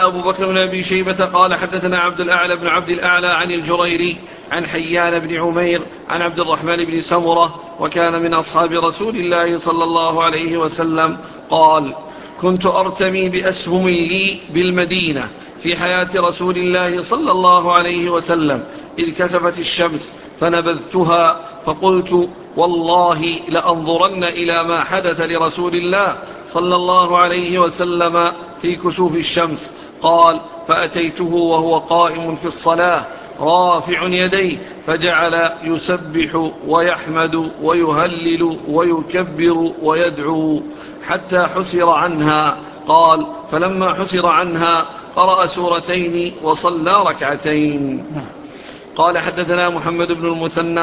أبو بكر بن أبي شيبة قال حدثنا عبد الأعلى بن عبد الأعلى عن الجريري عن حيان بن عمير عن عبد الرحمن بن سمرة وكان من أصحاب رسول الله صلى الله عليه وسلم قال كنت أرتمي بأسهم لي بالمدينة في حياة رسول الله صلى الله عليه وسلم إذ كسفت الشمس فنبذتها فقلت والله لأنظرن إلى ما حدث لرسول الله صلى الله عليه وسلم في كسوف الشمس. قال فأتيته وهو قائم في الصلاة رافع يديه فجعل يسبح ويحمد ويهلل ويكبر ويدعو حتى حسر عنها. قال فلما حسر عنها قرأ سورتين وصلى ركعتين. قال حدثنا محمد بن المثنى